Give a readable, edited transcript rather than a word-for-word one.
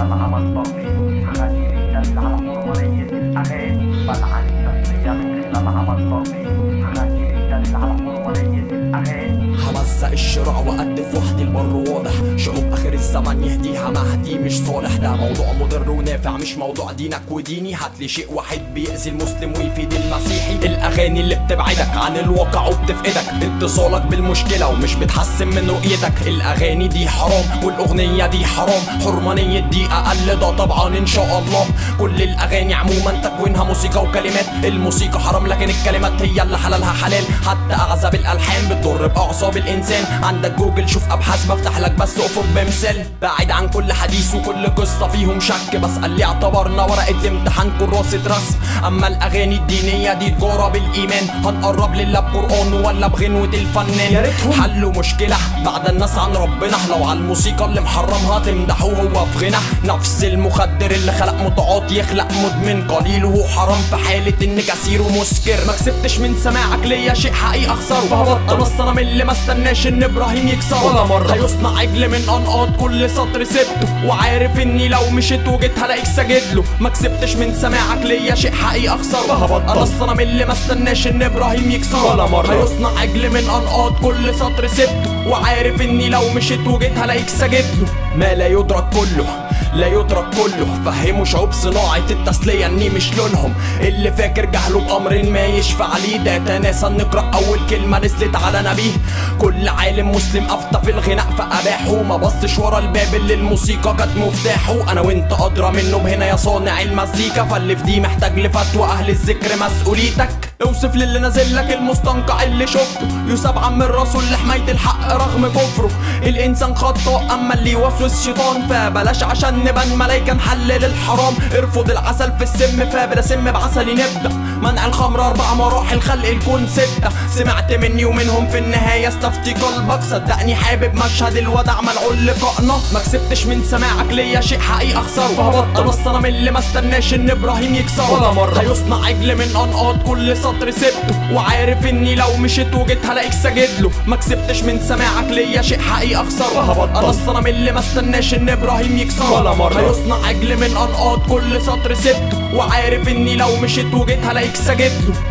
لما عمل ترميم أغاني بتدل على حرمانية الأغاني، بلعن التسلية من خلال عمل ترميم أغاني بتدل على حرمانية الأغاني. هوزع الشراع وأقدف وحدي البر واضح، شعوب آخر الزمن يهديها مهدي مش صالح. ده موضوع مضر ونافع مش موضوع دينك وديني، هاتلي شيء واحد بيأذي المسلم ويفيد المسيحي. الأغاني اللي بتبعدك عن الواقع وبتفقدك اتصالك بالمشكلة ومش بتحسن من رؤيتك. الأغاني دي حرام والأغنية دي حرام، حرمانية دي أقل ده طبعا إن شاء الله. كل الأغاني عموما تكوينها موسيقى وكلمات، الموسيقى حرام لكن الكلمات هي اللي حلالها حلال. حتى أعزب الألحان بتضر بأعصاب الإنسان، عندك جوجل شوف أبحاث بفتح لك بس أفق بمثال. بعيد عن كل حديث وكل قصة فيهم شك، بسأل ليه اعتبرنا ورقة امتحان كراسة رسم. أما الأغاني الدينية دي تجارة بالإيمان، هنقرب لله بقرآن ولا بغنوة الفنان. يا ريتهم حلوا مشكلة بعد الناس عن ربنا، لو على الموسيقى اللي محرمها تمدحوه هو في غنى. نفس المخدر اللي خلق متعاطي يخلق مدمن، قليله حرام في حالة إن كثيره مسكر. ما كسبتش من سماعك ليا شيء حقيقي أخسره، فهبطل الصنم اللي ما استناش إن إبراهيم يكسره ولا مرة. هيصنع عجل من أنقاض كل سطر سبته، وعارف إني لو مشيت وجيت هلاقيك ساجد له. ما كسبتش من سماعك ليا شيء حقيقي أخسره، فهبطل الصنم اللي ما استناش إن إبراهيم يكسره ولا مرة. هيصنع عجل من أنقاض كل سطر سبته، وعارف إني لو مشيت وجيت هلاقيك ساجد له. ما لا يدرك كله لا يترك كله، فهموا شعوب صناعة التسلية اني مش لونهم. اللي فاكر جهله بأمر ما يشفع ليه، ده تناسى نقرأ أول كلمة نزلت على نبيه. كل عالم مسلم أفتى في الغناء فأباحه، ما بصش ورا الباب اللي الموسيقى كانت مفتاحه. أنا وأنت أدرى منه بهنا يا صانع المزيكا، فاللي في دي محتاج لفتوى أهل الذكر مسؤوليتك. اوصف للي نازل لك المستنقع اللي شفته، يساب عم الرسول لحماية الحق رغم كفره. الإنسان خطاء أما اللي يوسوس شيطان، فبلاش عشان نبان ملايكة نحلل الحرام. ارفض العسل في السم فبلا سم بعسل نبدأ. منع الخمر 4 مراحل خلق الكون 6، سمعت مني ومنهم في النهاية استفتي قلبك. صدقني حابب مشهد الوداع ملعون لقائنا. ما كسبتش من سماعك ليا شيء حقيقي أخسره، فهبطل الصنم اللي ما استناش إن إبراهيم يكسره ولا مرة. هيصنع عجل من أنقاض كل سطر سبته، وعارف إني لو مشيت وجيت هلاقيك ساجد له. ما كسبتش من سماعك ليا شيء حقيقي أخسره، فهبطل الصنم اللي ما استناش إن إبراهيم يكسره ولا مرة. هيصنع عجل من أنقاض كل سطر سبته، وعارف إني لو مشيت وجيت هلاقيك ساجد له.